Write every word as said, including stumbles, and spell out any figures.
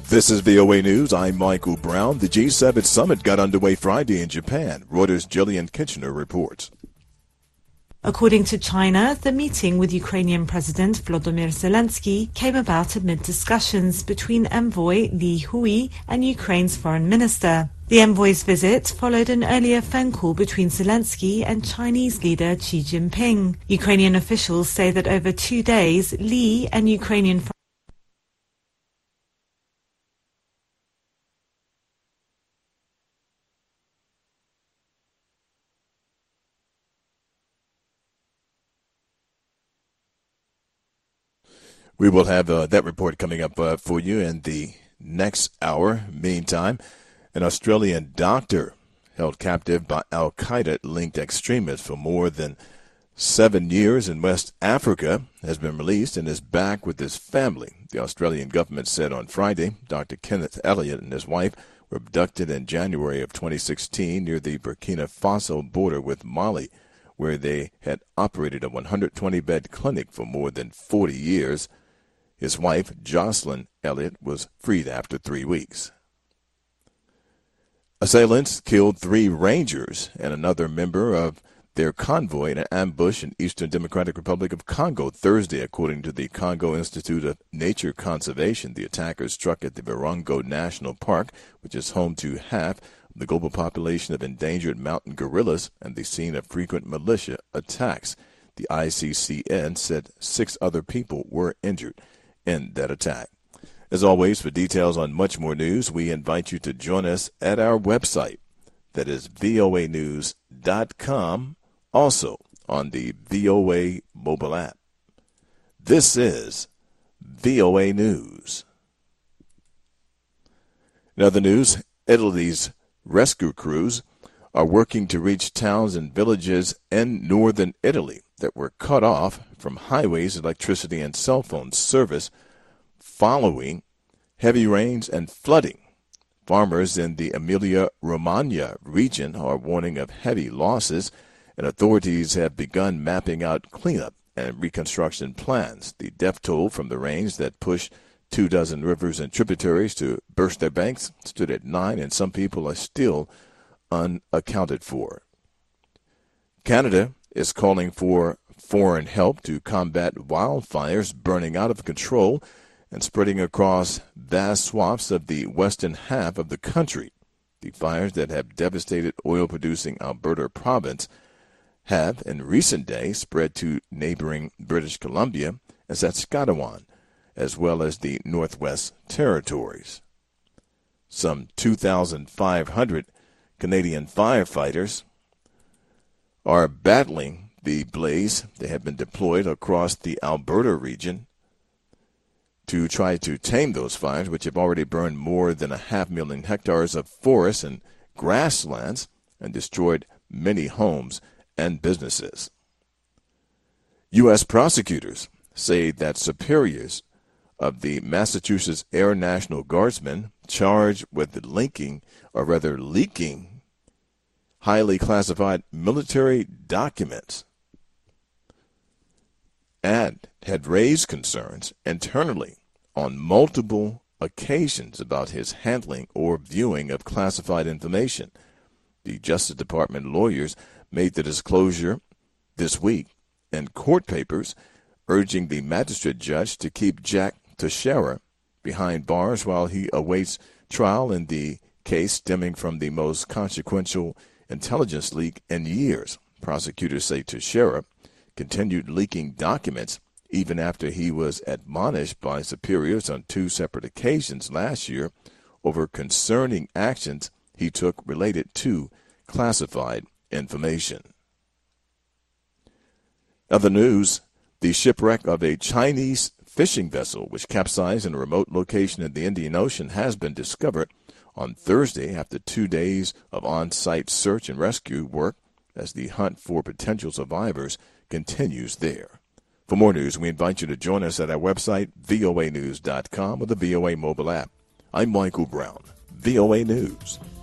This is V O A News. I'm Michael Brown. The G seven summit got underway Friday in Japan. Reuters' Jillian Kitchener reports. According to China, the meeting with Ukrainian President Volodymyr Zelensky came about amid discussions between envoy Li Hui and Ukraine's foreign minister. The envoy's visit followed an earlier phone call between Zelensky and Chinese leader Xi Jinping. Ukrainian officials say that over two days, Li and Ukrainian We will have uh, that report coming up uh, for you in the next hour. Meantime, an Australian doctor held captive by al-Qaeda-linked extremists for more than seven years in West Africa has been released and is back with his family. The Australian government said on Friday Doctor Kenneth Elliott and his wife were abducted in January of twenty sixteen near the Burkina Faso border with Mali, where they had operated a one hundred twenty bed clinic for more than forty years. His wife, Jocelyn Elliott, was freed after three weeks. Assailants killed three rangers and another member of their convoy in an ambush in Eastern Democratic Republic of Congo Thursday, according to the Congo Institute of Nature Conservation. The attackers struck at the Virunga National Park, which is home to half of the global population of endangered mountain gorillas and the scene of frequent militia attacks. The I C C N said six other people were injured in that attack. As always, for details on much more news, we invite you to join us at our website. That is V O A news dot com, also on the V O A mobile app. This is V O A News. In other news, Italy's rescue crews are working to reach towns and villages in northern Italy that were cut off from highways, electricity, and cell phone service following heavy rains and flooding. Farmers in the Emilia-Romagna region are warning of heavy losses, and authorities have begun mapping out cleanup and reconstruction plans. The death toll from the rains that pushed two dozen rivers and tributaries to burst their banks stood at nine, and some people are still unaccounted for. Canada is calling for foreign help to combat wildfires burning out of control and spreading across vast swaths of the western half of the country. The fires that have devastated oil-producing Alberta province have, in recent days, spread to neighboring British Columbia and Saskatchewan, as well as the Northwest Territories. Some two thousand five hundred Canadian firefighters are battling the blaze. They have been deployed across the Alberta region to try to tame those fires, which have already burned more than a half million hectares of forests and grasslands and destroyed many homes and businesses. U S prosecutors say that superiors of the Massachusetts Air National Guardsmen charged with linking, or rather leaking, highly classified military documents and had raised concerns internally on multiple occasions about his handling or viewing of classified information. The Justice Department lawyers made the disclosure this week in court papers, urging the magistrate judge to keep Jack Teixeira behind bars while he awaits trial in the case stemming from the most consequential intelligence leak in years. Prosecutors say Teixeira continued leaking documents even after he was admonished by superiors on two separate occasions last year over concerning actions he took related to classified information. Other news, the shipwreck of a Chinese fishing vessel which capsized in a remote location in the Indian Ocean has been discovered on Thursday after two days of on-site search and rescue work as the hunt for potential survivors continues there. For more news, we invite you to join us at our website, V O A news dot com, or the V O A mobile app. I'm Michael Brown, V O A News.